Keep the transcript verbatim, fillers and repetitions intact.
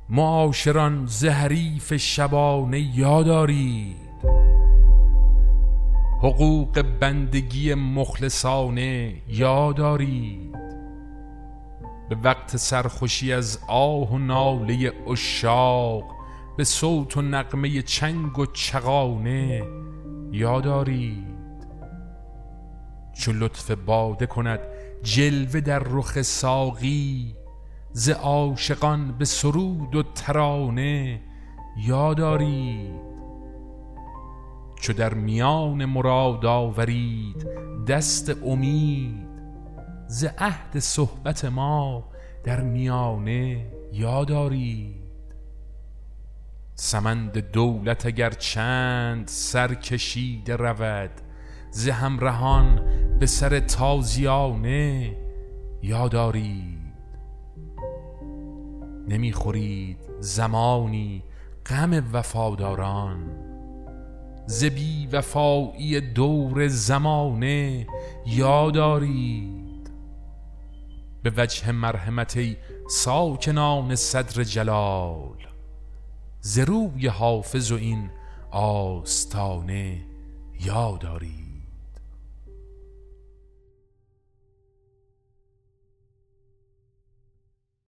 معاشران ز حریف شبانه یادارید، حقوق بندگی مخلصانه یادارید. به وقت سرخوشی از آه و ناله عشاق، به صوت و نغمه چنگ و چغانه یادارید. چو لطف باده کند جلوه در رخ ساقی، ز عاشقان به سرود و ترانه یادارید. چو در میان مراد آورید دست امید، ز عهد صحبت ما در میانه یادارید. سمند دولت اگر چند سر کشیده رود، ز همرهان به سر تازیانه یادارید. نمیخورید زمانی غم وفاداران، ز بی وفایی دور زمانه یادارید. به وجه مرحمت ای ساکنان صدر جلال، ز روی حافظ و این آستانه یادارید.